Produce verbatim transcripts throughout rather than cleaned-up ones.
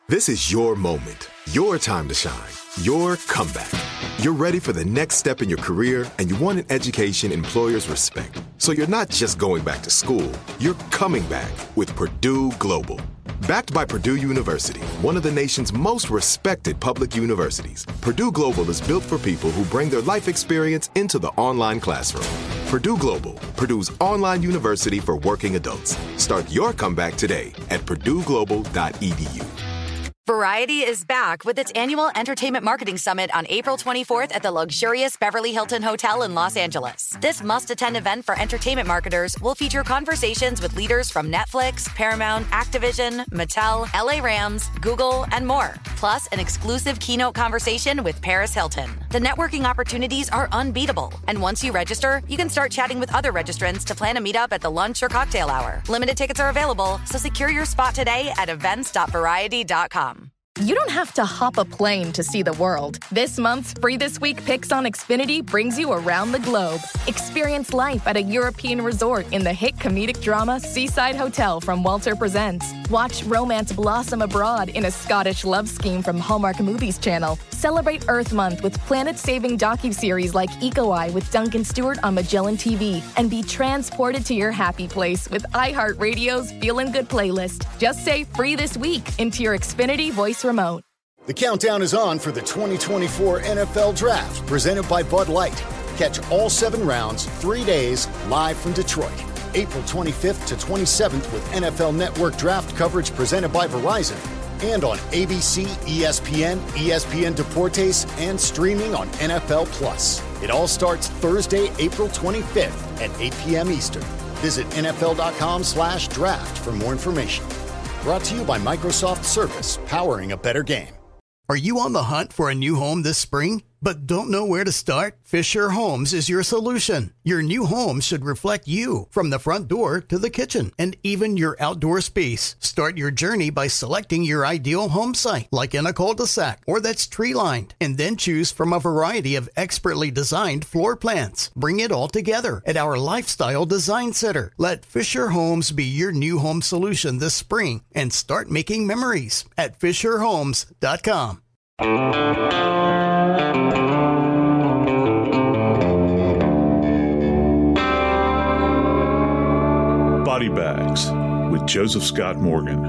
This is your moment, your time to shine, your comeback. You're ready for the next step in your career, and you want an education employers respect. So you're not just going back to school, you're coming back with Purdue Global. Backed by Purdue University, one of the nation's most respected public universities, Purdue Global is built for people who bring their life experience into the online classroom. Purdue Global, Purdue's online university for working adults. Start your comeback today at purdue global dot e d u. Variety is back with its annual Entertainment Marketing Summit on April twenty-fourth at the luxurious Beverly Hilton Hotel in Los Angeles. This must-attend event for entertainment marketers will feature conversations with leaders from Netflix, Paramount, Activision, Mattel, L A Rams, Google, and more. Plus, an exclusive keynote conversation with Paris Hilton. The networking opportunities are unbeatable. And once you register, you can start chatting with other registrants to plan a meetup at the lunch or cocktail hour. Limited tickets are available, so secure your spot today at events dot variety dot com. You don't have to hop a plane to see the world. This month's Free This Week Picks on Xfinity brings you around the globe. Experience life at a European resort in the hit comedic drama Seaside Hotel from Walter Presents. Watch romance blossom abroad in a Scottish love scheme from Hallmark Movies Channel. Celebrate Earth Month with planet-saving docuseries like Eco Eye with Duncan Stewart on Magellan T V. And be transported to your happy place with iHeartRadio's Feelin' Good playlist. Just say Free This Week into your Xfinity voice remote. The countdown is on for the twenty twenty-four N F L Draft, presented by Bud Light. Catch all seven rounds, three days, live from Detroit. April twenty-fifth to twenty-seventh with N F L Network Draft coverage presented by Verizon. And on A B C, E S P N, E S P N Deportes, and streaming on N F L Plus. It all starts Thursday, April twenty-fifth at eight p.m. Eastern. Visit N F L dot com slash draft for more information. Brought to you by Microsoft Surface, powering a better game. Are you on the hunt for a new home this spring, but don't know where to start? Fisher Homes is your solution. Your new home should reflect you, from the front door to the kitchen, and even your outdoor space. Start your journey by selecting your ideal home site, like in a cul-de-sac or that's tree-lined, and then choose from a variety of expertly designed floor plans. Bring it all together at our Lifestyle Design Center. Let Fisher Homes be your new home solution this spring, and start making memories at fisher homes dot com. Body Bags with Joseph Scott Morgan.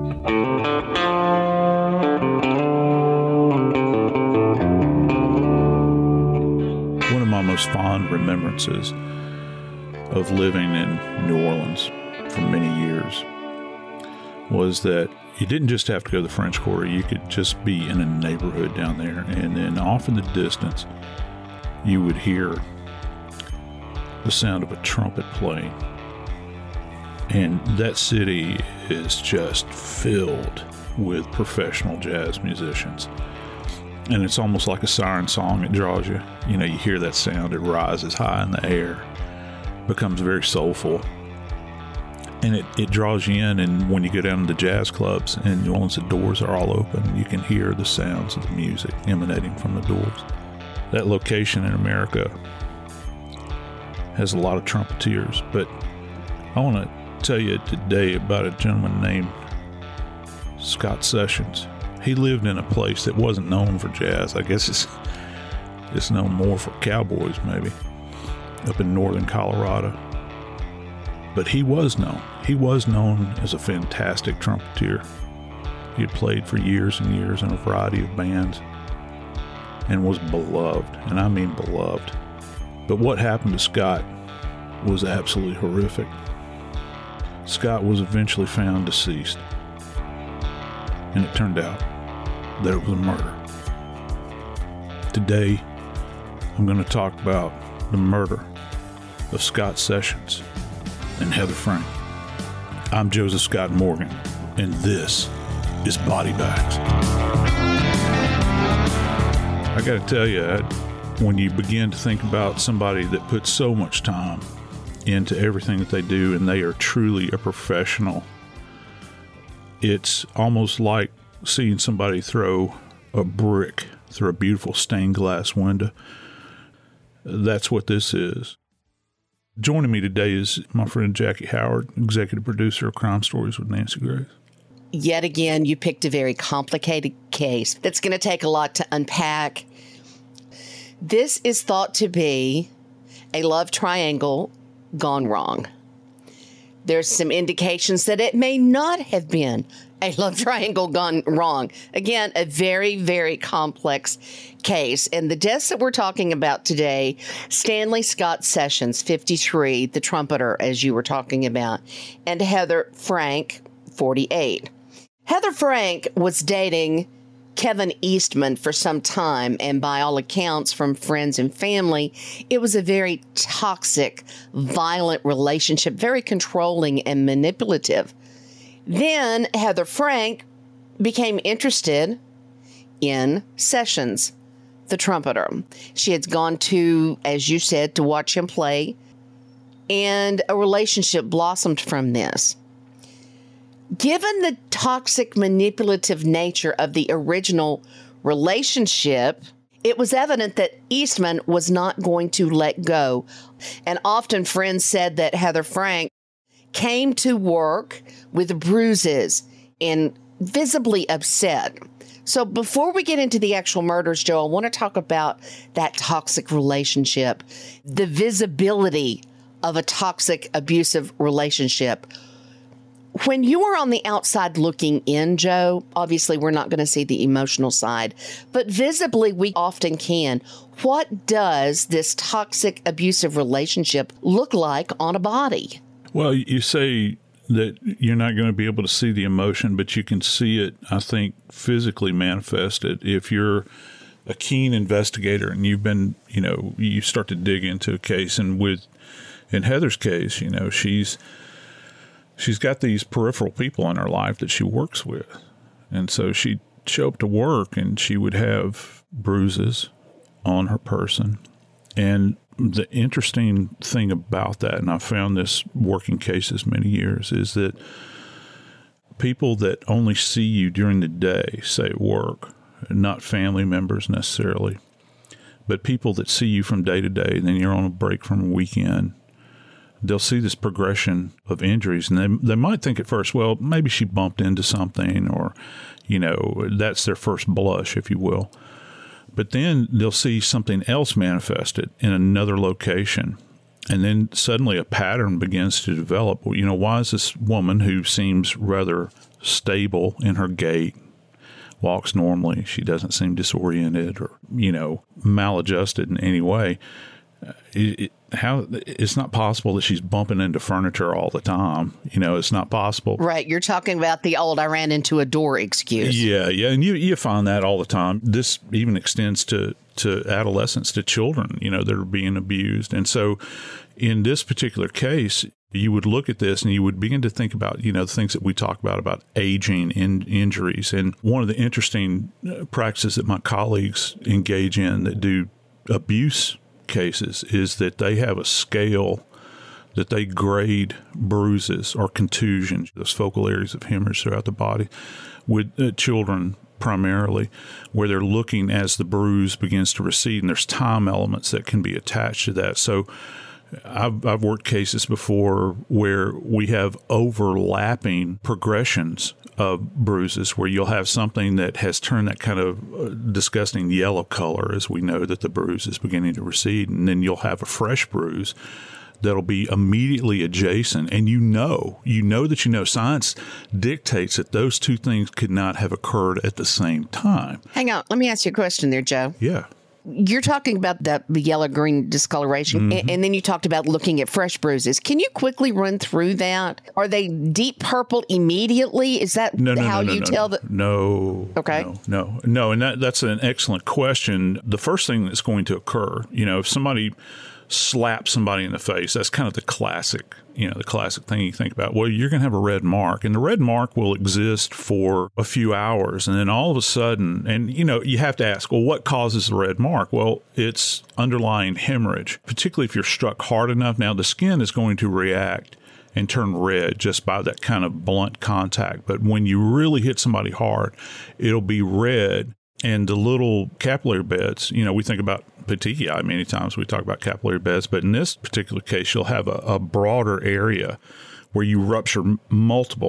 One of my most fond remembrances of living in New Orleans for many years was that you didn't just have to go to the French Quarter. You could just be in a neighborhood down there, and then off in the distance you would hear the sound of a trumpet playing. And that city is just filled with professional jazz musicians. And it's almost like a siren song. It draws you. You know, you hear that sound, it rises high in the air, becomes very soulful. And it, it draws you in, and when you go down to the jazz clubs in New Orleans, the doors are all open. You can hear the sounds of the music emanating from the doors. That location in America has a lot of trumpeters, but I want to tell you today about a gentleman named Scott Sessions. He lived in a place that wasn't known for jazz. I guess it's, it's known more for cowboys, maybe, up in northern Colorado. But he was known. He was known as a fantastic trumpeter. He had played for years and years in a variety of bands and was beloved, and I mean beloved. But what happened to Scott was absolutely horrific. Scott was eventually found deceased, and it turned out that it was a murder. Today, I'm going to talk about the murder of Scott Sessions and Heather Frank. I'm Joseph Scott Morgan, and this is Body Bags. I got to tell you, when you begin to think about somebody that puts so much time into everything that they do, and they are truly a professional, it's almost like seeing somebody throw a brick through a beautiful stained glass window. That's what this is. Joining me today is my friend Jackie Howard, executive producer of Crime Stories with Nancy Grace. yet again, you picked a very complicated case that's going to take a lot to unpack. This is thought to be a love triangle gone wrong. There's some indications that it may not have been a love triangle gone wrong. Again, a very, very complex case. And the deaths that we're talking about today, Stanley Scott Sessions, fifty-three, the trumpeter, as you were talking about, and Heather Frank, forty-eight. Heather Frank was dating Kevin Eastman for some time, and by all accounts from friends and family, it was a very toxic, violent relationship, very controlling and manipulative. Then Heather Frank became interested in Sessions, the trumpeter. She had gone to, as you said, to watch him play, and a relationship blossomed from this. Given the toxic, manipulative nature of the original relationship, it was evident that Eastman was not going to let go. And often friends said that Heather Frank came to work with bruises and visibly upset. So before we get into the actual murders, Joe, I want to talk about that toxic relationship, the visibility of a toxic, abusive relationship. When you are on the outside looking in, Joe, obviously we're not going to see the emotional side, but visibly we often can. What does this toxic, abusive relationship look like on a body? Well, you say that you're not going to be able to see the emotion, but you can see it, I think, physically manifested. If you're a keen investigator and you've been, you know, you start to dig into a case, and with, in Heather's case, you know, she's, She's got these peripheral people in her life that she works with. And so she'd show up to work and she would have bruises on her person. And the interesting thing about that, and I found this working cases many years, is that people that only see you during the day, say at work, not family members necessarily, but people that see you from day to day, and then you're on a break from a weekend, they'll see this progression of injuries, and they they might think at first, well, maybe she bumped into something, or, you know, that's their first blush, if you will. But then they'll see something else manifested in another location, and then suddenly a pattern begins to develop. Well, you know, why is this woman who seems rather stable in her gait, walks normally, she doesn't seem disoriented or, you know, maladjusted in any way, It, it, how it's not possible that she's bumping into furniture all the time. You know, it's not possible. Right. You're talking about the old I ran into a door excuse. Yeah. Yeah. And you, you find that all the time. This even extends to, to adolescents, to children, you know, that are being abused. And so in this particular case, you would look at this and you would begin to think about, you know, the things that we talk about, about aging in injuries. And one of the interesting practices that my colleagues engage in that do abuse cases is that they have a scale that they grade bruises or contusions, those focal areas of hemorrhage throughout the body, with uh, children primarily, where they're looking as the bruise begins to recede, and there's time elements that can be attached to that. So I've, I've worked cases before where we have overlapping progressions of bruises, where you'll have something that has turned that kind of disgusting yellow color as we know that the bruise is beginning to recede, and then you'll have a fresh bruise that'll be immediately adjacent. And you know, you know that you know science dictates that those two things could not have occurred at the same time. Hang on. Let me ask you a question there, Joe. Yeah. You're talking about the, the yellow-green discoloration, mm-hmm. and, and then you talked about looking at fresh bruises. Can you quickly run through that? Are they deep purple immediately? Is that no, no, how no, no, you no, tell no. the... No. Okay. No, no, no. And that, that's an excellent question. The first thing that's going to occur, you know, if somebody slap somebody in the face, that's kind of the classic, you know, the classic thing you think about. Well, you're going to have a red mark, and the red mark will exist for a few hours. And then all of a sudden, and, you know, you have to ask, well, what causes the red mark? Well, it's underlying hemorrhage, particularly if you're struck hard enough. Now, the skin is going to react and turn red just by that kind of blunt contact. But when you really hit somebody hard, it'll be red. And the little capillary beds, you know, we think about petechiae many times. We talk about capillary beds, but in this particular case, you'll have a, a broader area where you rupture multiple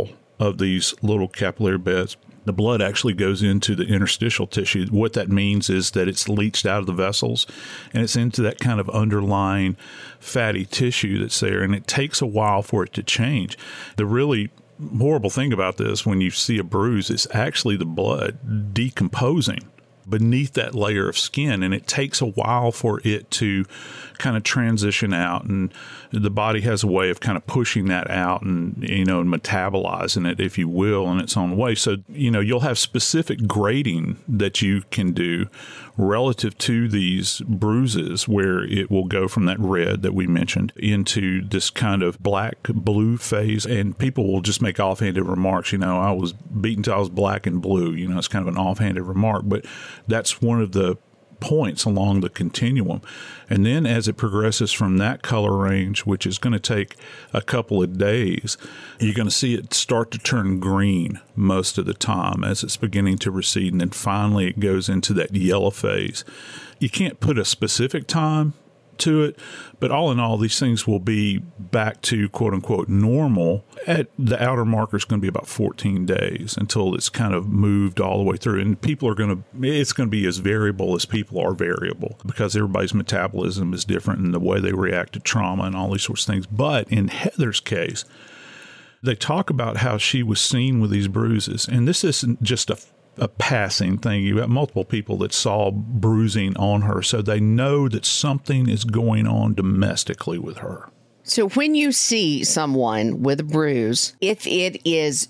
of these little capillary beds, the blood actually goes into the interstitial tissue. What that means is that it's leached out of the vessels and it's into that kind of underlying fatty tissue that's there. And it takes a while for it to change. The really horrible thing about this, when you see a bruise, is actually the blood decomposing beneath that layer of skin, and it takes a while for it to kind of transition out, and the body has a way of kind of pushing that out and, you know, metabolizing it, if you will, in its own way. So, you know, you'll have specific grading that you can do relative to these bruises, where it will go from that red that we mentioned into this kind of black blue phase, and people will just make offhanded remarks. You know, I was beaten till I was black and blue. You know, it's kind of an offhanded remark, but that's one of the points along the continuum. And then as it progresses from that color range, which is going to take a couple of days, you're going to see it start to turn green most of the time as it's beginning to recede. And then finally it goes into that yellow phase. You can't put a specific time to it, but all in all, these things will be back to quote unquote normal. At the outer marker is going to be about fourteen days until it's kind of moved all the way through. And people are going to, it's going to be as variable as people are variable, because everybody's metabolism is different in the way they react to trauma and all these sorts of things. But in Heather's case, they talk about how she was seen with these bruises. And this isn't just a a passing thing. You have multiple people that saw bruising on her, so they know that something is going on domestically with her. So when you see someone with a bruise, if it is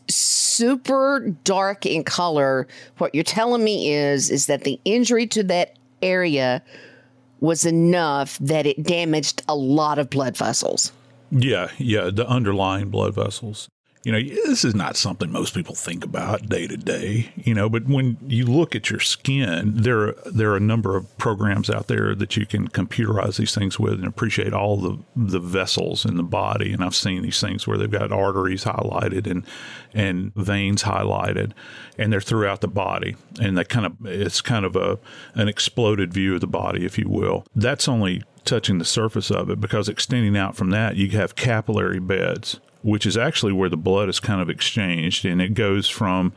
super dark in color, what you're telling me is, is that the injury to that area was enough that it damaged a lot of blood vessels. Yeah, yeah, the underlying blood vessels. You know, this is not something most people think about day to day, you know, but when you look at your skin, there are, there are a number of programs out there that you can computerize these things with and appreciate all the, the vessels in the body. And I've seen these things where they've got arteries highlighted and, and veins highlighted, and they're throughout the body. And they kind of, it's kind of a, an exploded view of the body, if you will. That's only touching the surface of it, because extending out from that, you have capillary beds, which is actually where the blood is kind of exchanged, and it goes from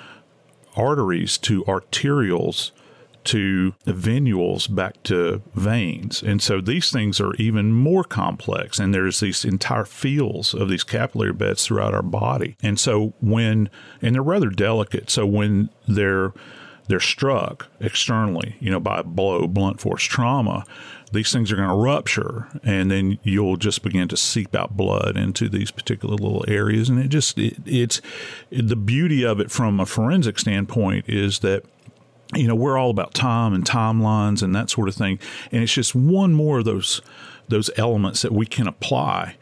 arteries to arterioles to venules back to veins. And so these things are even more complex, and there's these entire fields of these capillary beds throughout our body. And so when, and they're rather delicate, so when they're they're struck externally, you know, by a blow, blunt force trauma, these things are going to rupture, and then you'll just begin to seep out blood into these particular little areas. And it just, it, it's it, the beauty of it from a forensic standpoint is that, you know, we're all about time and timelines and that sort of thing. And it's just one more of those, those elements that we can apply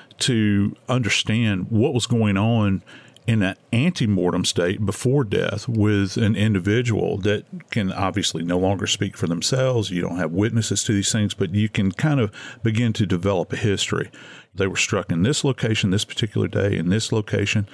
to understand what was going on in an antemortem state before death with an individual that can obviously no longer speak for themselves. You don't have witnesses to these things, but you can kind of begin to develop a history. They were struck in this location, this particular day, in this location.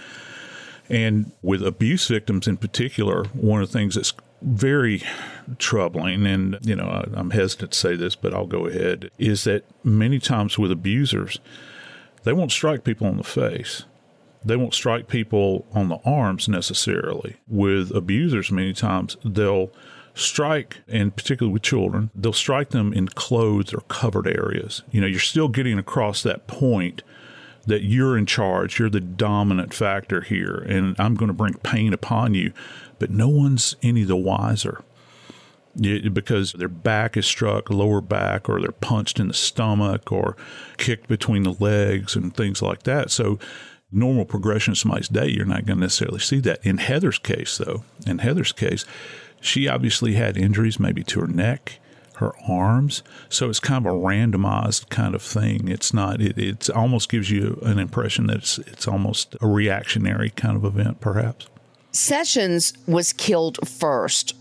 And with abuse victims in particular, one of the things that's very troubling, and, you know, I'm hesitant to say this, but I'll go ahead, is that many times with abusers, they won't strike people on the face. They won't strike people on the arms necessarily. With abusers, many times they'll strike, and particularly with children, they'll strike them in clothed or covered areas. You know, you're still getting across that point that you're in charge, you're the dominant factor here, and I'm going to bring pain upon you. But no one's any the wiser, because their back is struck, lower back, or they're punched in the stomach or kicked between the legs and things like that. So normal progression of somebody's day, you're not going to necessarily see that. In Heather's case, though, in Heather's case, she obviously had injuries maybe to her neck, her arms. So it's kind of a randomized kind of thing. It's not, it it's almost gives you an impression that it's, it's almost a reactionary kind of event, perhaps. Sessions was killed first,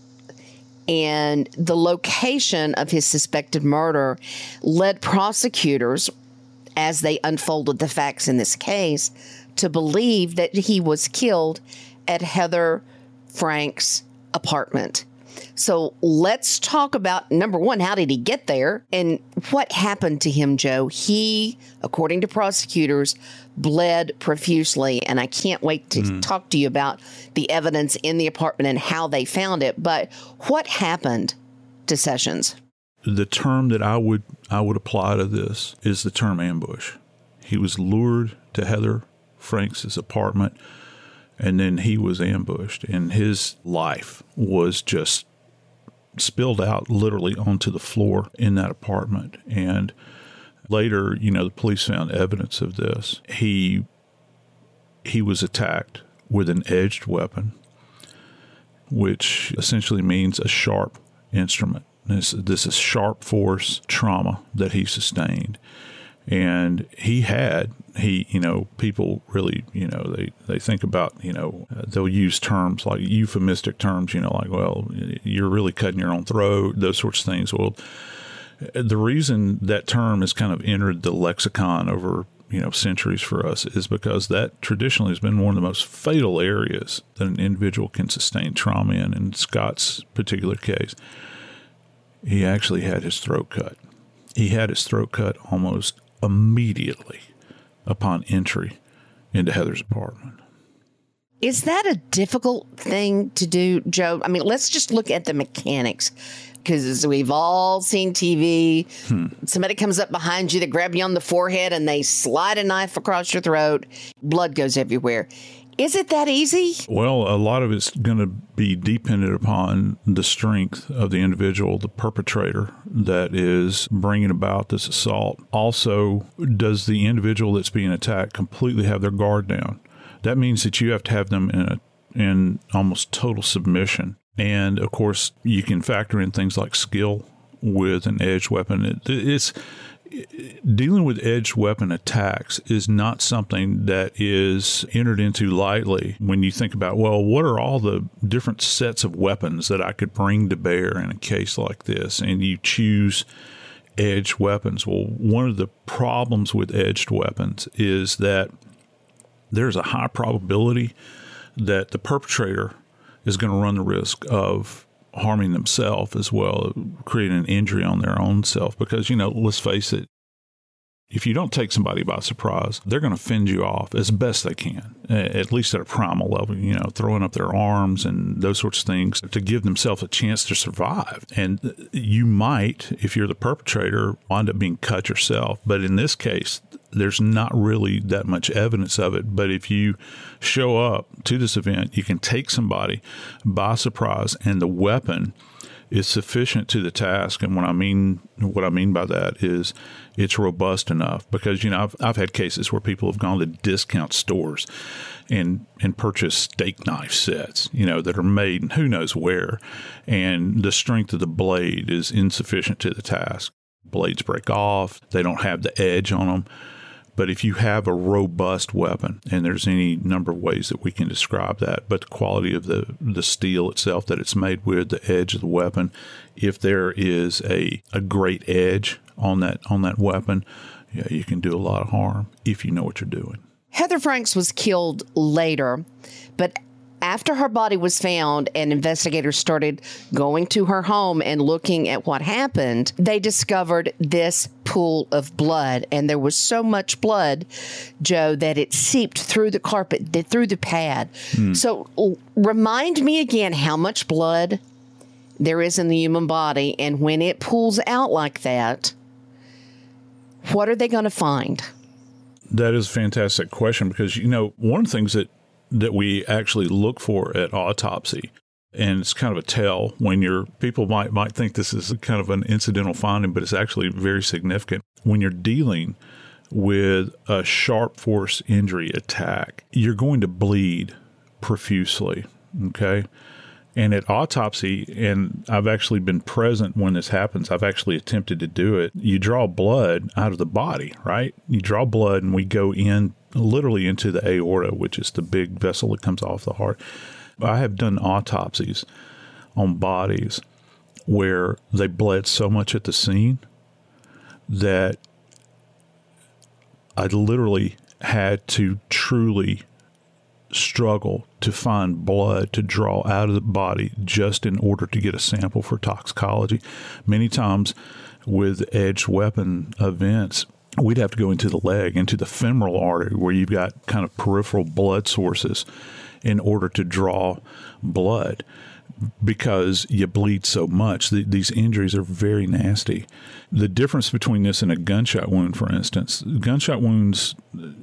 and the location of his suspected murder led prosecutors, as they unfolded the facts in this case, to believe that he was killed at Heather Frank's apartment. So let's talk about, number one, how did he get there? And what happened to him, Joe? He, according to prosecutors, bled profusely. And I can't wait to mm. talk to you about the evidence in the apartment and how they found it. But what happened to Sessions? The term that I would I would apply to this is the term ambush. He was lured to Heather Franks' apartment, and then he was ambushed, and his life was just spilled out literally onto the floor in that apartment. And later, you know, the police found evidence of this. He he was attacked with an edged weapon, which essentially means a sharp instrument. This, this is sharp force trauma that he sustained. And he had, he, you know, people really, you know, they, they think about, you know, uh, they'll use terms like euphemistic terms, you know, like, well, you're really cutting your own throat, those sorts of things. Well, the reason that term has kind of entered the lexicon over, you know, centuries for us is because that traditionally has been one of the most fatal areas that an individual can sustain trauma in. In Scott's particular case, he actually had his throat cut. He had his throat cut almost immediately upon entry into Heather's apartment. Is that a difficult thing to do, Joe? I mean, let's just look at the mechanics, because we've all seen T V. Hmm. Somebody comes up behind you, they grab you on the forehead, and they slide a knife across your throat. Blood goes everywhere. Is it that easy? Well, a lot of it's going to be dependent upon the strength of the individual, the perpetrator that is bringing about this assault. Also, does the individual that's being attacked completely have their guard down? That means that you have to have them in a, in almost total submission. And, of course, you can factor in things like skill with an edged weapon. It, it's... Dealing with edged weapon attacks is not something that is entered into lightly when you think about, well, what are all the different sets of weapons that I could bring to bear in a case like this? And you choose edged weapons. Well, one of the problems with edged weapons is that there's a high probability that the perpetrator is going to run the risk of harming themselves as well, creating an injury on their own self. Because, you know, let's face it, if you don't take somebody by surprise, they're going to fend you off as best they can, at least at a primal level, you know, throwing up their arms and those sorts of things to give themselves a chance to survive. And you might, if you're the perpetrator, wind up being cut yourself. But in this case, there's not really that much evidence of it. But if you show up to this event, you can take somebody by surprise, and the weapon is sufficient to the task. And what I mean, what I mean by that is it's robust enough, because, you know, I've, I've had cases where people have gone to discount stores and, and purchased steak knife sets, you know, that are made and who knows where. And the strength of the blade is insufficient to the task. Blades break off. They don't have the edge on them. But if you have a robust weapon, and there's any number of ways that we can describe that, but the quality of the, the steel itself that it's made with, the edge of the weapon, if there is a, a great edge on that on that weapon, yeah, you can do a lot of harm if you know what you're doing. Heather Franks was killed later, but after her body was found and investigators started going to her home and looking at what happened, they discovered this pool of blood. And there was so much blood, Joe, that it seeped through the carpet, through the pad. Hmm. So remind me again how much blood there is in the human body. And when it pulls out like that, what are they going to find? That is a fantastic question, because, you know, one of the things that that we actually look for at autopsy, and it's kind of a tell when you're, people might might think this is kind of an incidental finding, but it's actually very significant. When you're dealing with a sharp force injury attack, you're going to bleed profusely, okay? And at autopsy, and I've actually been present when this happens, I've actually attempted to do it, you draw blood out of the body, right? You draw blood, and we go in literally into the aorta, which is the big vessel that comes off the heart. I have done autopsies on bodies where they bled so much at the scene that I literally had to truly struggle to find blood to draw out of the body just in order to get a sample for toxicology. Many times with edged weapon events, we'd have to go into the leg, into the femoral artery where you've got kind of peripheral blood sources in order to draw blood because you bleed so much. The, these injuries are very nasty. The difference between this and a gunshot wound, for instance, gunshot wounds,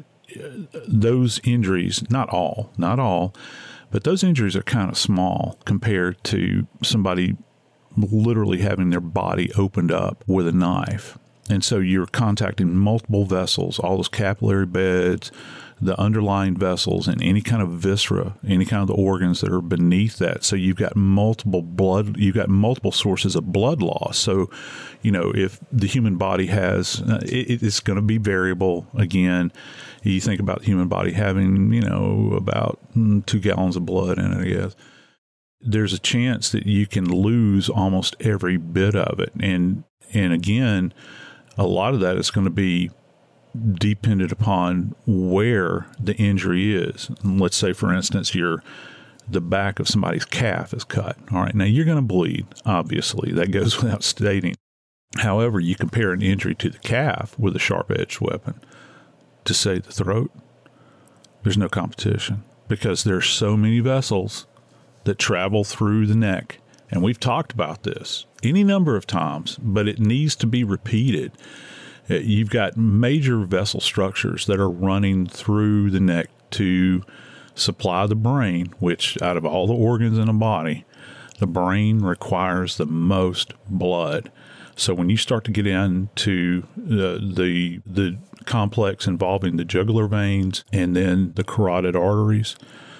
those injuries, not all, not all, but those injuries are kind of small compared to somebody literally having their body opened up with a knife. And so you're contacting multiple vessels, all those capillary beds, the underlying vessels, and any kind of viscera, any kind of the organs that are beneath that. So you've got multiple blood, you've got multiple sources of blood loss. So, you know, if the human body has, uh, it, it's going to be variable. Again, you think about the human body having, you know, about mm, two gallons of blood in it, I guess. There's a chance that you can lose almost every bit of it. And, and again, a lot of that is going to be dependent upon where the injury is. Let's say, for instance, your the back of somebody's calf is cut. All right, now you're going to bleed, obviously. That goes without stating. However, you compare an injury to the calf with a sharp-edged weapon to, say, the throat, there's no competition because there's so many vessels that travel through the neck. And we've talked about this any number of times, but it needs to be repeated. You've got major vessel structures that are running through the neck to supply the brain, which out of all the organs in the body, the brain requires the most blood. So when you start to get into the, the, the complex involving the jugular veins and then the carotid arteries,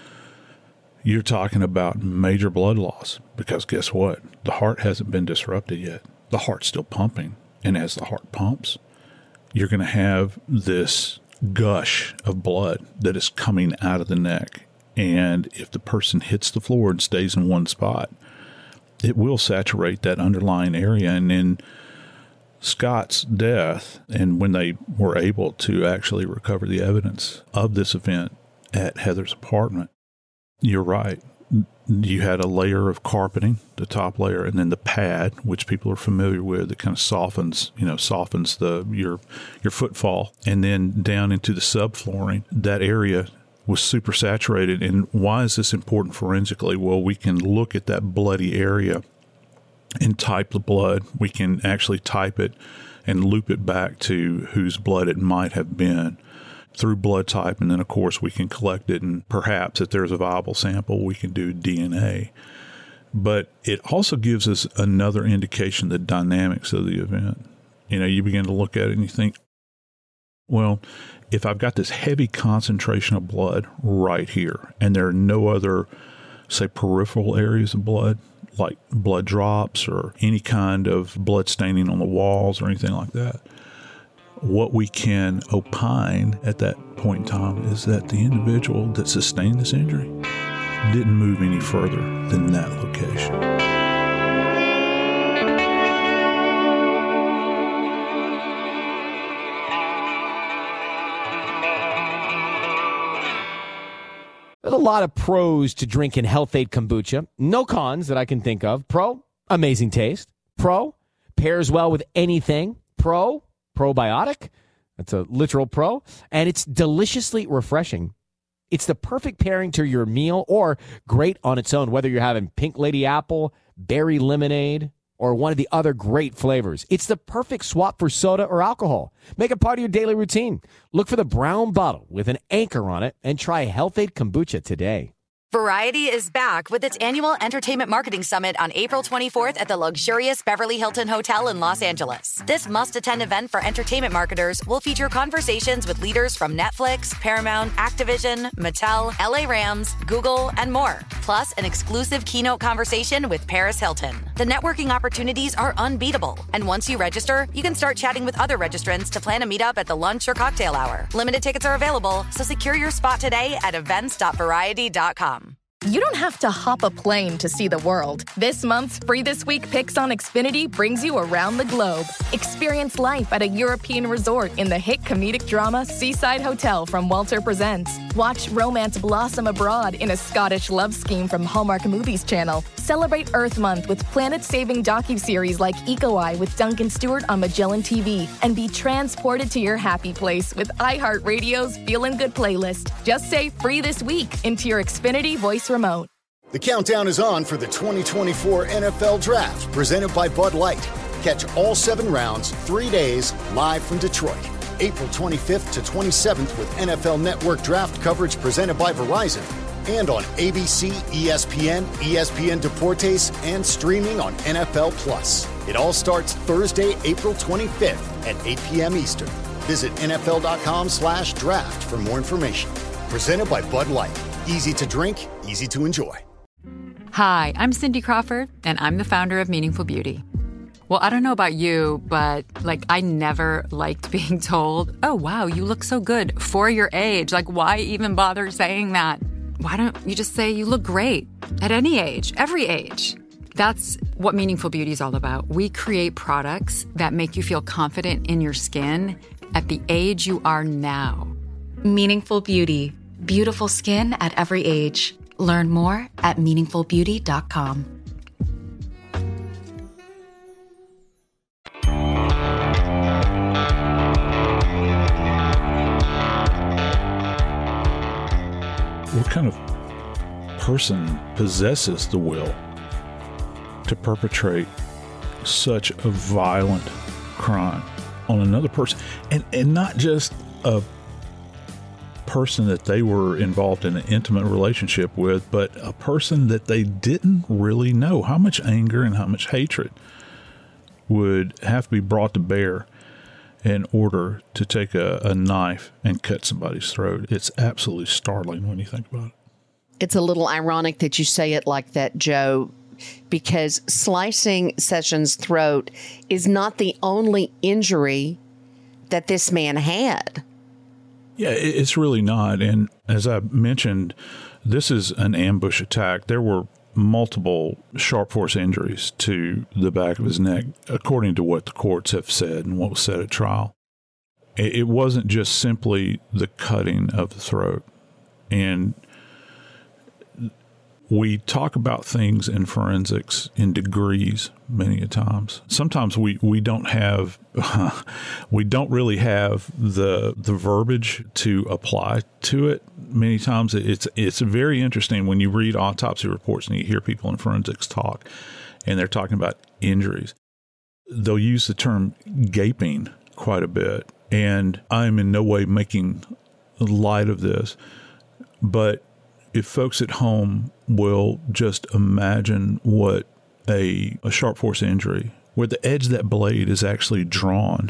you're talking about major blood loss because guess what? The heart hasn't been disrupted yet. The heart's still pumping. And as the heart pumps, you're going to have this gush of blood that is coming out of the neck. And if the person hits the floor and stays in one spot, it will saturate that underlying area. And in Scott's death, and when they were able to actually recover the evidence of this event at Heather's apartment, you're right. You had a layer of carpeting, the top layer, and then the pad, which people are familiar with, that kind of softens, you know, softens the your your footfall, and then down into the subflooring. That area was super saturated. And why is this important forensically? Well, we can look at that bloody area and type the blood. We can actually type it and loop it back to whose blood it might have been through blood type, and then, of course, we can collect it, and perhaps if there's a viable sample, we can do D N A. But it also gives us another indication of the dynamics of the event. You know, you begin to look at it and you think, well, if I've got this heavy concentration of blood right here, and there are no other, say, peripheral areas of blood, like blood drops or any kind of blood staining on the walls or anything like that, what we can opine at that point in time is that the individual that sustained this injury didn't move any further than that location. There's a lot of pros to drinking Health-Ade kombucha. No cons that I can think of. Pro, amazing taste. Pro, pairs well with anything. Pro, probiotic. That's a literal pro. And it's deliciously refreshing. It's the perfect pairing to your meal or great on its own, whether you're having pink lady apple, berry lemonade, or one of the other great flavors. It's the perfect swap for soda or alcohol. Make it part of your daily routine. Look for the brown bottle with an anchor on it and try Health-Ade kombucha today. Variety is back with its annual Entertainment Marketing Summit on April twenty-fourth at the luxurious Beverly Hilton Hotel in Los Angeles. This must-attend event for entertainment marketers will feature conversations with leaders from Netflix, Paramount, Activision, Mattel, L A Rams, Google, and more. Plus, an exclusive keynote conversation with Paris Hilton. The networking opportunities are unbeatable. And once you register, you can start chatting with other registrants to plan a meetup at the lunch or cocktail hour. Limited tickets are available, so secure your spot today at events dot variety dot com. You don't have to hop a plane to see the world. This month's Free This Week Picks on Xfinity brings you around the globe. Experience life at a European resort in the hit comedic drama Seaside Hotel from Walter Presents. Watch romance blossom abroad in a Scottish love scheme from Hallmark Movies Channel. Celebrate Earth Month with planet-saving docuseries like Eco Eye with Duncan Stewart on Magellan T V. And be transported to your happy place with iHeartRadio's Feelin' Good playlist. Just say Free This Week into your Xfinity voice remote. The countdown is on for the twenty twenty-four N F L Draft, presented by Bud Light. Catch all seven rounds, three days, live from Detroit. April twenty-fifth to twenty-seventh with N F L Network Draft coverage presented by Verizon. And on A B C, E S P N, E S P N Deportes, and streaming on N F L Plus. It all starts Thursday, April twenty-fifth at eight p.m. Eastern. Visit nfl.com slash draft for more information. Presented by Bud Light. Easy to drink, easy to enjoy. Hi, I'm Cindy Crawford, and I'm the founder of Meaningful Beauty. Well, I don't know about you, but, like, I never liked being told, oh, wow, you look so good for your age. Like, why even bother saying that? Why don't you just say you look great at any age, every age? That's what Meaningful Beauty is all about. We create products that make you feel confident in your skin at the age you are now. Meaningful Beauty. Beautiful skin at every age. Learn more at meaningful beauty dot com. What kind of person possesses the will to perpetrate such a violent crime on another person? And, and not just a person that they were involved in an intimate relationship with, but a person that they didn't really know. How much anger and how much hatred would have to be brought to bear in order to take a, a knife and cut somebody's throat? It's absolutely startling when you think about it. It's a little ironic that you say it like that, Joe, because slicing Sessions' throat is not the only injury that this man had. Yeah, it's really not. And as I mentioned, this is an ambush attack. There were multiple sharp force injuries to the back of his neck, according to what the courts have said and what was said at trial. It wasn't just simply the cutting of the throat. And we talk about things in forensics in degrees many a times. Sometimes we, we don't have, uh, we don't really have the the verbiage to apply to it. Many times it's it's very interesting when you read autopsy reports and you hear people in forensics talk, and they're talking about injuries. They'll use the term gaping quite a bit, and I'm in no way making light of this, but if folks at home will just imagine what a, a sharp force injury, where the edge of that blade is actually drawn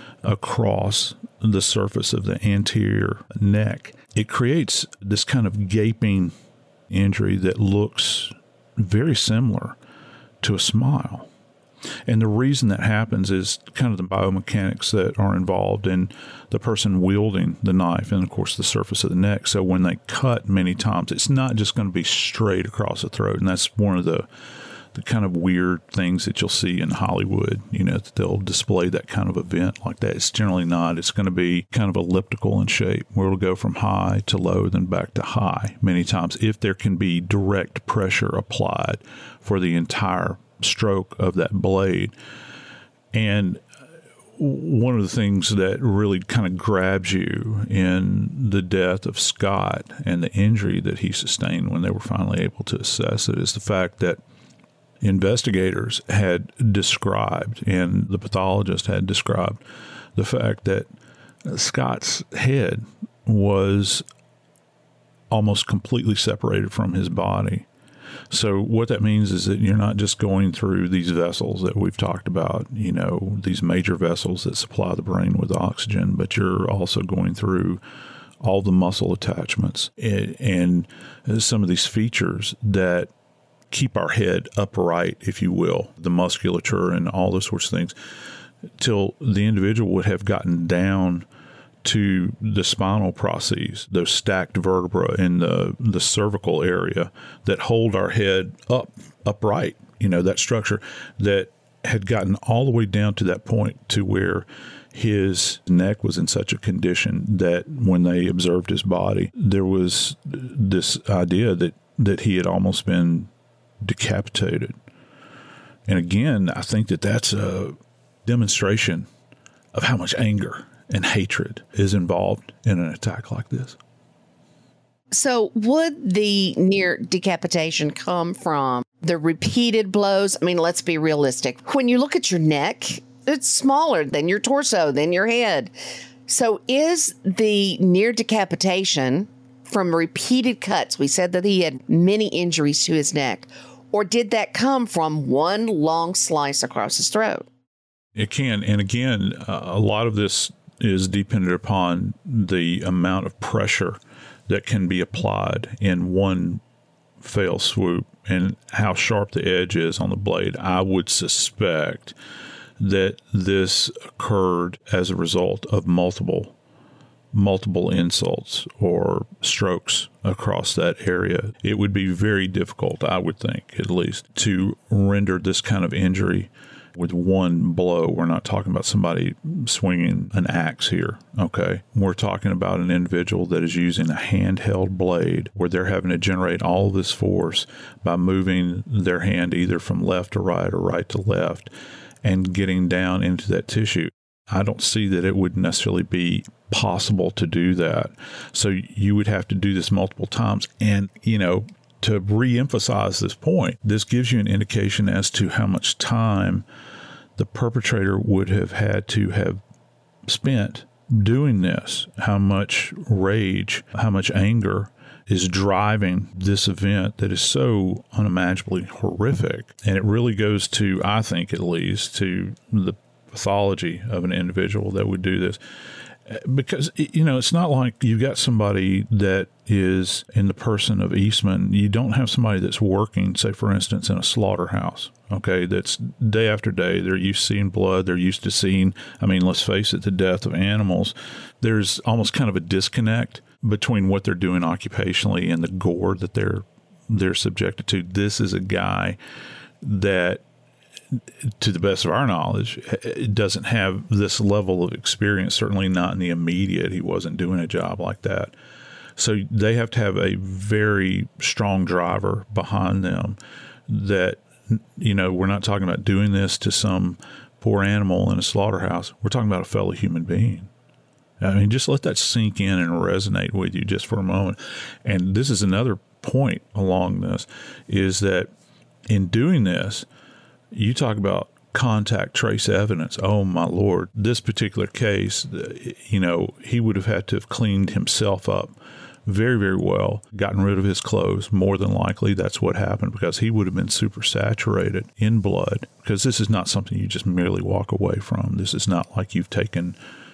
across the surface of the anterior neck, it creates this kind of gaping injury that looks very similar to a smile. And the reason that happens is kind of the biomechanics that are involved in the person wielding the knife and, of course, the surface of the neck. So when they cut many times, it's not just going to be straight across the throat. And that's one of the the kind of weird things that you'll see in Hollywood, you know, that they'll display that kind of event like that. It's generally not. It's going to be kind of elliptical in shape, where it'll go from high to low, then back to high many times, if there can be direct pressure applied for the entire stroke of that blade. And one of the things that really kind of grabs you in the death of Scott and the injury that he sustained when they were finally able to assess it is the fact that investigators had described, and the pathologist had described, the fact that Scott's head was almost completely separated from his body. So what that means is that you're not just going through these vessels that we've talked about, you know, these major vessels that supply the brain with oxygen, but you're also going through all the muscle attachments and, and some of these features that keep our head upright, if you will, the musculature and all those sorts of things, till the individual would have gotten down to the spinal processes, those stacked vertebrae in the, the cervical area that hold our head up, upright, you know, that structure that had gotten all the way down to that point to where his neck was in such a condition that when they observed his body, there was this idea that, that he had almost been decapitated. And again, I think that that's a demonstration of how much anger and hatred is involved in an attack like this. So would the near decapitation come from the repeated blows? I mean, let's be realistic. When you look at your neck, it's smaller than your torso, than your head. So is the near decapitation from repeated cuts? We said that he had many injuries to his neck. Or did that come from one long slice across his throat? It can. And again, uh, a lot of this is dependent upon the amount of pressure that can be applied in one fell swoop and how sharp the edge is on the blade. I would suspect that this occurred as a result of multiple multiple insults or strokes across that area. It would be very difficult, I would think, at least, to render this kind of injury with one blow. We're not talking about somebody swinging an axe here, okay? We're talking about an individual that is using a handheld blade where they're having to generate all this force by moving their hand either from left to right or right to left and getting down into that tissue. I don't see that it would necessarily be possible to do that. So you would have to do this multiple times. And, you know, to reemphasize this point, this gives you an indication as to how much time the perpetrator would have had to have spent doing this, how much rage, how much anger is driving this event that is so unimaginably horrific. And it really goes to, I think at least, to the pathology of an individual that would do this. Because, you know, it's not like you've got somebody that is in the person of Eastman. You don't have somebody that's working, say, for instance, in a slaughterhouse, okay, that's day after day. They're used to seeing blood. They're used to seeing, I mean, let's face it, the death of animals. There's almost kind of a disconnect between what they're doing occupationally and the gore that they're they're subjected to. This is a guy that, to the best of our knowledge, it doesn't have this level of experience, certainly not in the immediate. He wasn't doing a job like that. So they have to have a very strong driver behind them that, you know, we're not talking about doing this to some poor animal in a slaughterhouse. We're talking about a fellow human being. I mean, just let that sink in and resonate with you just for a moment. And this is another point along this, is that in doing this, you talk about contact trace evidence. Oh, my Lord. This particular case, you know, he would have had to have cleaned himself up very, very well, gotten rid of his clothes. More than likely, that's what happened, because he would have been super saturated in blood, because this is not something you just merely walk away from. This is not like you've taken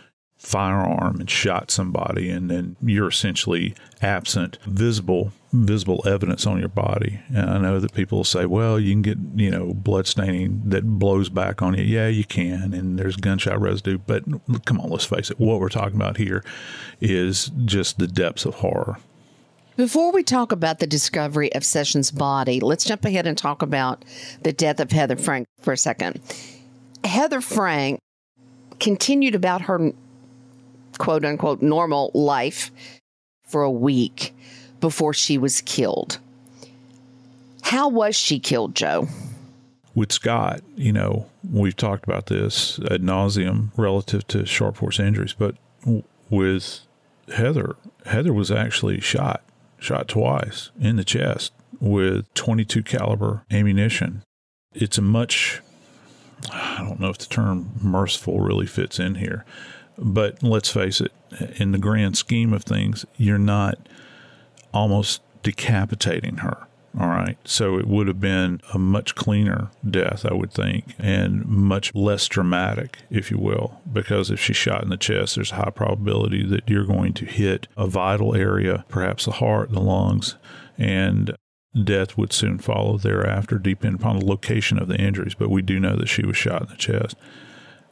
firearm and shot somebody and then you're essentially absent visible visible evidence on your body. And I know that people will say, well, you can get, you know, blood staining that blows back on you. Yeah, you can, and there's gunshot residue, but come on, let's face it, what we're talking about here is just the depths of horror. Before we talk about the discovery of Sessions' body, let's jump ahead and talk about the death of Heather Frank for a second. Heather Frank continued about her quote unquote normal life for a week before she was killed. How was she killed, Joe? With Scott, you know, we've talked about this ad nauseum relative to sharp force injuries, but w- with Heather, Heather was actually shot, shot twice in the chest with twenty-two caliber ammunition. It's a much, I don't know if the term merciful really fits in here, but let's face it, in the grand scheme of things, you're not almost decapitating her. All right. So it would have been a much cleaner death, I would think, and much less dramatic, if you will, because if she's shot in the chest, there's a high probability that you're going to hit a vital area, perhaps the heart, the lungs, and death would soon follow thereafter, depending upon the location of the injuries. But we do know that she was shot in the chest.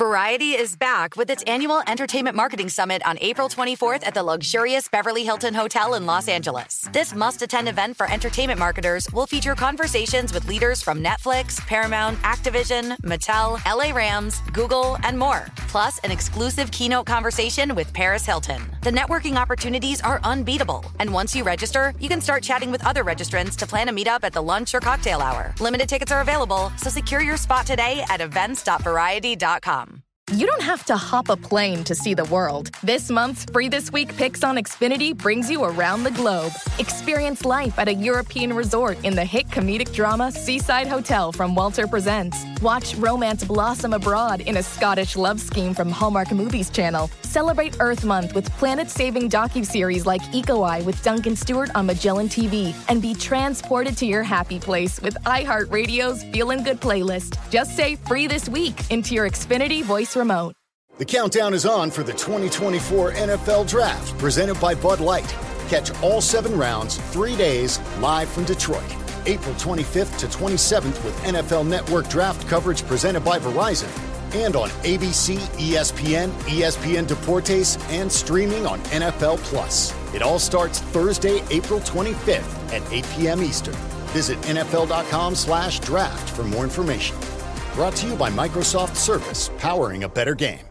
Variety is back with its annual Entertainment Marketing Summit on April twenty-fourth at the luxurious Beverly Hilton Hotel in Los Angeles. This must-attend event for entertainment marketers will feature conversations with leaders from Netflix, Paramount, Activision, Mattel, L A Rams, Google, and more. Plus, an exclusive keynote conversation with Paris Hilton. The networking opportunities are unbeatable. And once you register, you can start chatting with other registrants to plan a meetup at the lunch or cocktail hour. Limited tickets are available, so secure your spot today at events dot variety dot com. You don't have to hop a plane to see the world. This month's Free This Week Picks on Xfinity brings you around the globe. Experience life at a European resort in the hit comedic drama Seaside Hotel from Walter Presents. Watch romance blossom abroad in a Scottish love scheme from Hallmark Movies Channel. Celebrate Earth Month with planet-saving docuseries like Eco Eye with Duncan Stewart on Magellan T V. And be transported to your happy place with iHeartRadio's Feelin' Good playlist. Just say Free This Week into your Xfinity voice remote. The countdown is on for the twenty twenty-four N F L Draft, presented by Bud Light. Catch all seven rounds, three days, live from Detroit. April twenty-fifth to twenty-seventh with N F L Network draft coverage presented by Verizon. And on A B C, E S P N, E S P N Deportes, and streaming on N F L Plus. It all starts Thursday, April twenty-fifth at eight p.m. Eastern. Visit N F L dot com slash draft for more information. Brought to you by Microsoft Surface, powering a better game.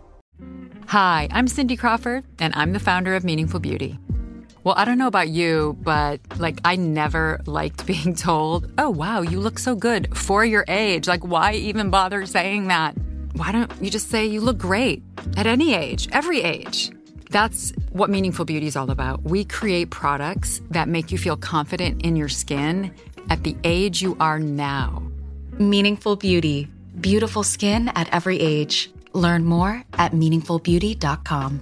Hi, I'm Cindy Crawford, and I'm the founder of Meaningful Beauty. Well, I don't know about you, but, like, I never liked being told, oh, wow, you look so good for your age. Like, why even bother saying that? Why don't you just say you look great at any age, every age? That's what Meaningful Beauty is all about. We create products that make you feel confident in your skin at the age you are now. Meaningful Beauty. Beautiful skin at every age. Learn more at meaningful beauty dot com.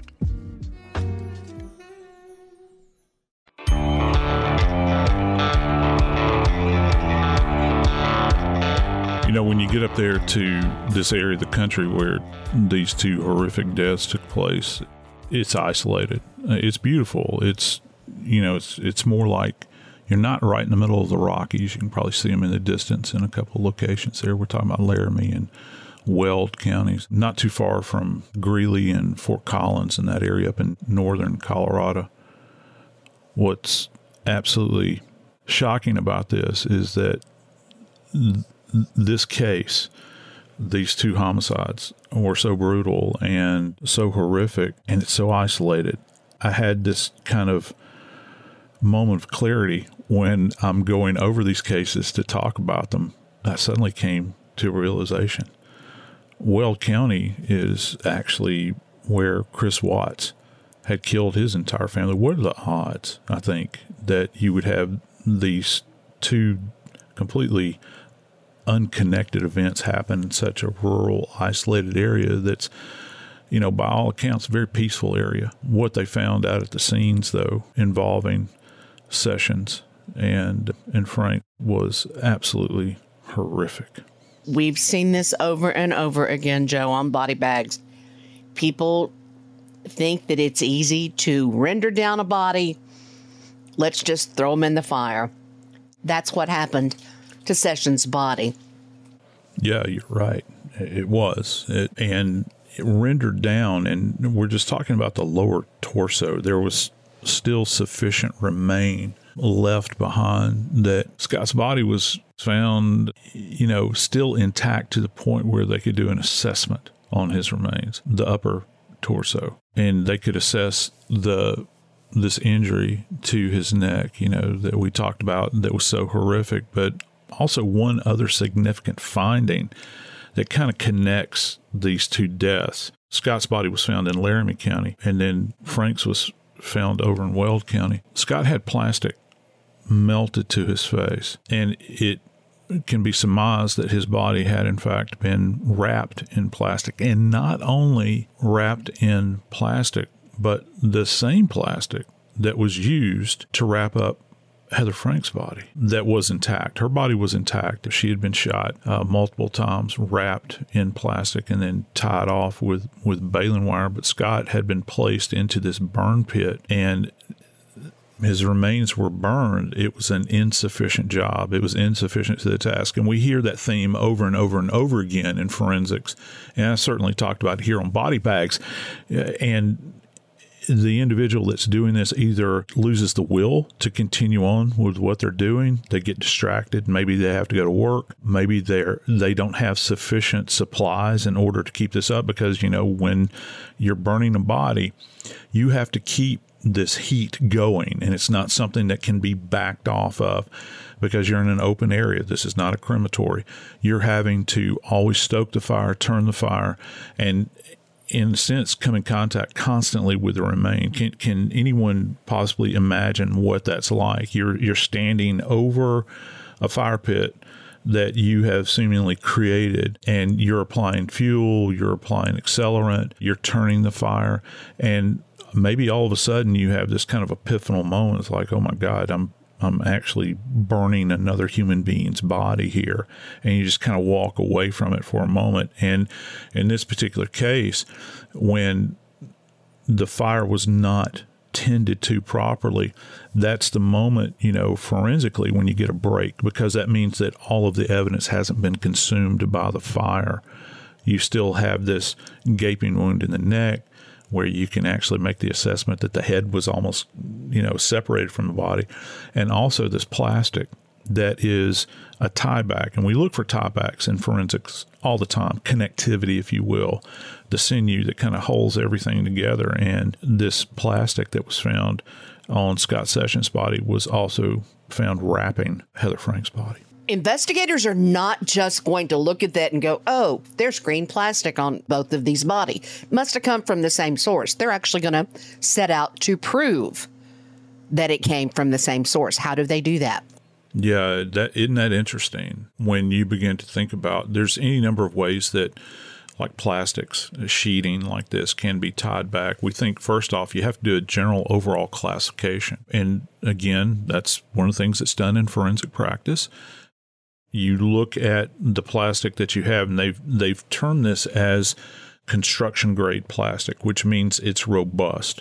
You know, when you get up there to this area of the country where these two horrific deaths took place, it's isolated. It's beautiful. It's, you know, it's it's more like you're not right in the middle of the Rockies. You can probably see them in the distance in a couple of locations there. We're talking about Laramie and Weld counties, not too far from Greeley and Fort Collins and that area up in northern Colorado. What's absolutely shocking about this is that th- this case, these two homicides, were so brutal and so horrific, and it's so isolated. I had this kind of moment of clarity when I'm going over these cases to talk about them. I suddenly came to a realization. Weld County is actually where Chris Watts had killed his entire family. What are the odds, I think, that you would have these two completely unconnected events happen in such a rural, isolated area that's, you know, by all accounts, a very peaceful area. What they found out at the scenes, though, involving Sessions and and Frank, was absolutely horrific. We've seen this over and over again, Joe, on body bags. People think that it's easy to render down a body. Let's just throw them in the fire. That's what happened to Sessions' body. Yeah, you're right. It was. It, and it rendered down, and we're just talking about the lower torso. There was still sufficient remain left behind that Scott's body was found, you know, still intact to the point where they could do an assessment on his remains, the upper torso, and they could assess the this injury to his neck, you know, that we talked about that was so horrific. But also one other significant finding that kind of connects these two deaths. Scott's body was found in Laramie County, and then Frank's was found over in Weld County. Scott had plastic melted to his face, and it can be surmised that his body had in fact been wrapped in plastic, and not only wrapped in plastic, but the same plastic that was used to wrap up Heather Frank's body that was intact. Her body was intact. She had been shot uh, multiple times, wrapped in plastic, and then tied off with, with baling wire. But Scott had been placed into this burn pit, and his remains were burned, it was an insufficient job. It was insufficient to the task. And we hear that theme over and over and over again in forensics. And I certainly talked about it here on Body Bags. And the individual that's doing this either loses the will to continue on with what they're doing. They get distracted. Maybe they have to go to work. Maybe they're, they don't have sufficient supplies in order to keep this up, because, you know, when you're burning a body, you have to keep this heat going, and it's not something that can be backed off of because you're in an open area. This is not a crematory. You're having to always stoke the fire, turn the fire, and in a sense, come in contact constantly with the remain. Can can anyone possibly imagine what that's like? You're you're standing over a fire pit that you have seemingly created, and you're applying fuel, you're applying accelerant, you're turning the fire, and maybe all of a sudden you have this kind of epiphanal moment. It's like, oh my God, I'm I'm actually burning another human being's body here. And you just kind of walk away from it for a moment. And in this particular case, when the fire was not tended to properly, that's the moment, you know, forensically, when you get a break, because that means that all of the evidence hasn't been consumed by the fire. You still have this gaping wound in the neck, where you can actually make the assessment that the head was almost, you know, separated from the body. And also this plastic that is a tieback. And we look for tiebacks in forensics all the time, connectivity, if you will, the sinew that kind of holds everything together. And this plastic that was found on Scott Sessions' body was also found wrapping Heather Frank's body. Investigators are not just going to look at that and go, oh, there's green plastic on both of these bodies. Must have come from the same source. They're actually going to set out to prove that it came from the same source. How do they do that? Yeah, that isn't that interesting when you begin to think about there's any number of ways that like plastics, sheeting like this can be tied back. We think first off, you have to do a general overall classification. And again, that's one of the things that's done in forensic practice. You look at the plastic that you have, and they've they've termed this as construction grade plastic, which means it's robust.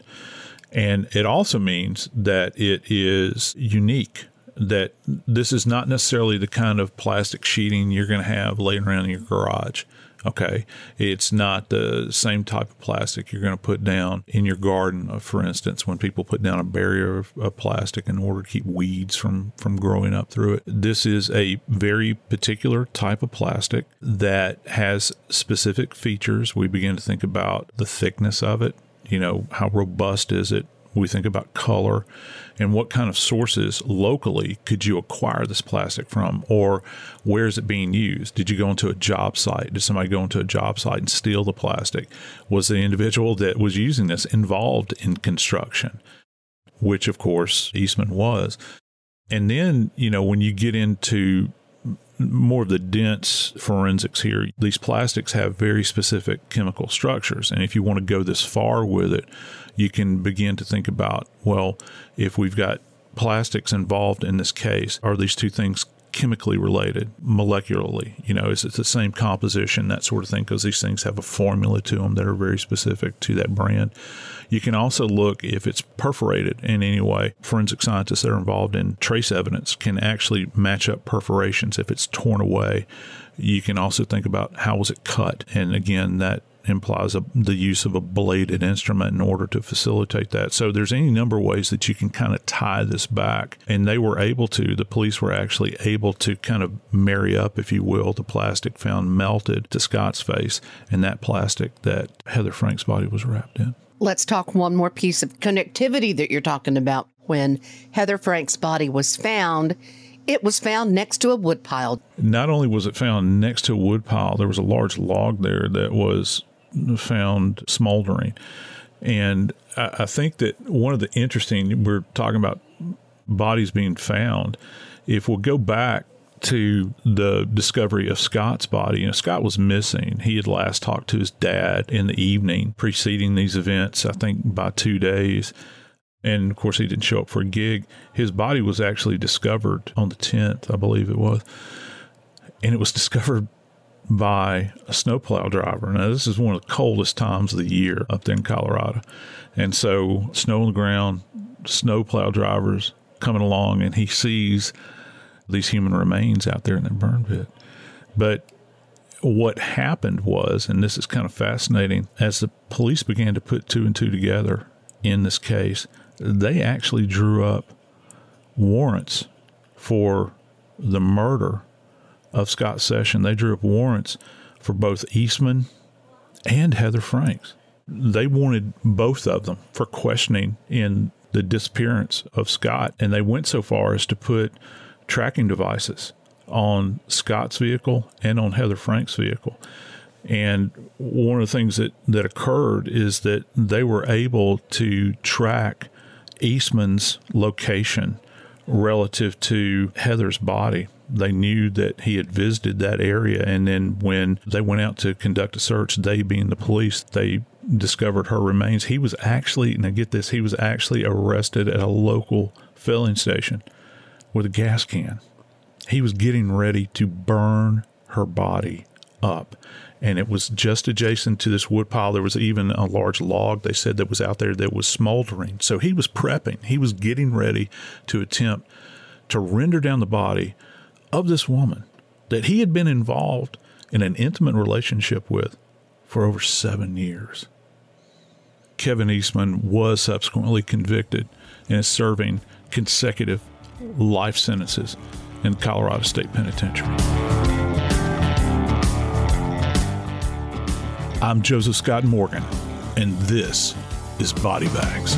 And it also means that it is unique, that this is not necessarily the kind of plastic sheeting you're going to have laying around in your garage. Okay, it's not the same type of plastic you're going to put down in your garden, for instance, when people put down a barrier of, of plastic in order to keep weeds from, from growing up through it. This is a very particular type of plastic that has specific features. We begin to think about the thickness of it. You know, how robust is it? We think about color and what kind of sources locally could you acquire this plastic from, or where is it being used? Did you go into a job site? Did somebody go into a job site and steal the plastic? Was the individual that was using this involved in construction? Which, of course, Eastman was. And then, you know, when you get into more of the dense forensics here, these plastics have very specific chemical structures. And if you want to go this far with it, you can begin to think about, well, if we've got plastics involved in this case, are these two things chemically related, molecularly? You know, is it the same composition, that sort of thing, because these things have a formula to them that are very specific to that brand. You can also look if it's perforated in any way. Forensic scientists that are involved in trace evidence can actually match up perforations if it's torn away. You can also think about how was it cut, and again, that implies a, the use of a bladed instrument in order to facilitate that. So there's any number of ways that you can kind of tie this back. And they were able to, the police were actually able to kind of marry up, if you will, the plastic found melted to Scott's face and that plastic that Heather Frank's body was wrapped in. Let's talk one more piece of connectivity that you're talking about. When Heather Frank's body was found, it was found next to a woodpile. Not only was it found next to a woodpile, there was a large log there that was found smoldering. And I, I think that one of the interesting, we're talking about bodies being found. If we'll go back to the discovery of Scott's body, you know, Scott was missing. He had last talked to his dad in the evening preceding these events, I think by two days. And of course, he didn't show up for a gig. His body was actually discovered on the tenth, I believe it was. And it was discovered by a snowplow driver. Now, this is one of the coldest times of the year up there in Colorado. And so snow on the ground, snowplow drivers coming along, and he sees these human remains out there in the burn pit. But what happened was, and this is kind of fascinating, as the police began to put two and two together in this case, they actually drew up warrants for the murder of Scott Session. They drew up warrants for both Eastman and Heather Franks. They wanted both of them for questioning in the disappearance of Scott, and they went so far as to put tracking devices on Scott's vehicle and on Heather Frank's vehicle. And one of the things that, that occurred is that they were able to track Eastman's location relative to Heather's body. They knew that he had visited that area, and then when they went out to conduct a search, they being the police, they discovered her remains. He was actually, now get this, he was actually arrested at a local filling station with a gas can. He was getting ready to burn her body up, and it was just adjacent to this wood pile. There was even a large log, they said, that was out there that was smoldering. So he was prepping. He was getting ready to attempt to render down the body of this woman that he had been involved in an intimate relationship with for over seven years. Kevin Eastman was subsequently convicted and is serving consecutive life sentences in Colorado State Penitentiary. I'm Joseph Scott Morgan, and this is Body Bags.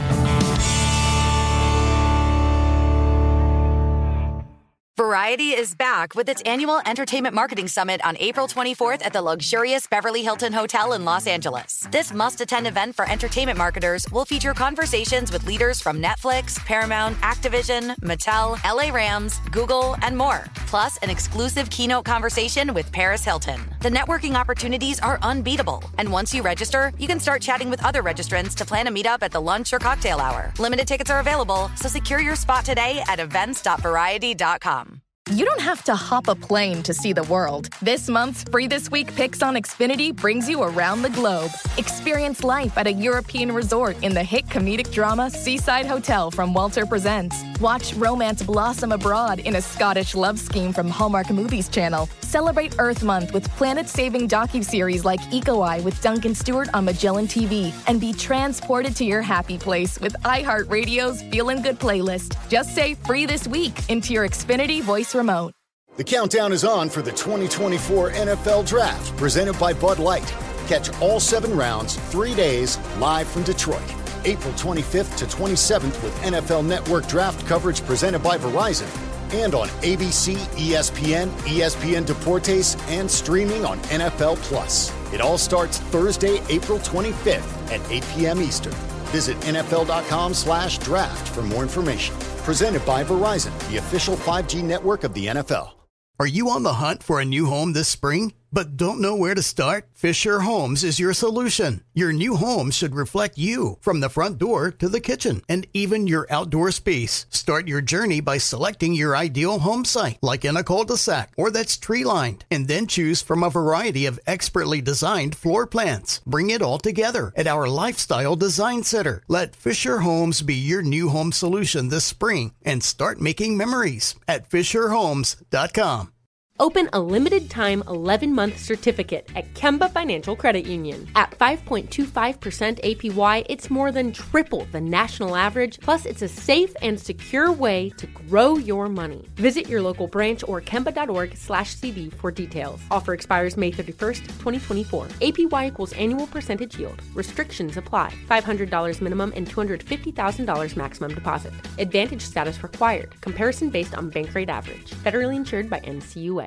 Variety is back with its annual Entertainment Marketing Summit on April twenty-fourth at the luxurious Beverly Hilton Hotel in Los Angeles. This must-attend event for entertainment marketers will feature conversations with leaders from Netflix, Paramount, Activision, Mattel, L A Rams, Google, and more. Plus, an exclusive keynote conversation with Paris Hilton. The networking opportunities are unbeatable. And once you register, you can start chatting with other registrants to plan a meetup at the lunch or cocktail hour. Limited tickets are available, so secure your spot today at events dot variety dot com. You don't have to hop a plane to see the world. This month's Free This Week Picks on Xfinity brings you around the globe. Experience life at a European resort in the hit comedic drama Seaside Hotel from Walter Presents. Watch romance blossom abroad in a Scottish love scheme from Hallmark Movies Channel. Celebrate Earth Month with planet-saving docuseries like Eco Eye with Duncan Stewart on Magellan T V. And be transported to your happy place with iHeartRadio's Feelin' Good playlist. Just say Free This Week into your Xfinity voice remote. The countdown is on for the twenty twenty-four N F L Draft, presented by Bud Light. Catch all seven rounds, three days, live from Detroit. April twenty-fifth to twenty-seventh with N F L Network draft coverage presented by Verizon. And on A B C, E S P N, E S P N Deportes, and streaming on N F L Plus. It all starts Thursday, April twenty-fifth at eight p.m. Eastern. Visit nfl.com slash draft for more information. Presented by Verizon, the official five G network of the N F L. Are you on the hunt for a new home this spring, but don't know where to start? Fisher Homes is your solution. Your new home should reflect you, from the front door to the kitchen, and even your outdoor space. Start your journey by selecting your ideal home site, like in a cul-de-sac or that's tree-lined, and then choose from a variety of expertly designed floor plans. Bring it all together at our Lifestyle Design Center. Let Fisher Homes be your new home solution this spring, and start making memories at fisher homes dot com. Open a limited-time eleven-month certificate at Kemba Financial Credit Union. At five point two five percent A P Y, it's more than triple the national average, plus it's a safe and secure way to grow your money. Visit your local branch or kemba.org slash CD for details. Offer expires May thirty-first, twenty twenty-four. A P Y equals annual percentage yield. Restrictions apply. five hundred dollars minimum and two hundred fifty thousand dollars maximum deposit. Advantage status required. Comparison based on bank rate average. Federally insured by N C U A.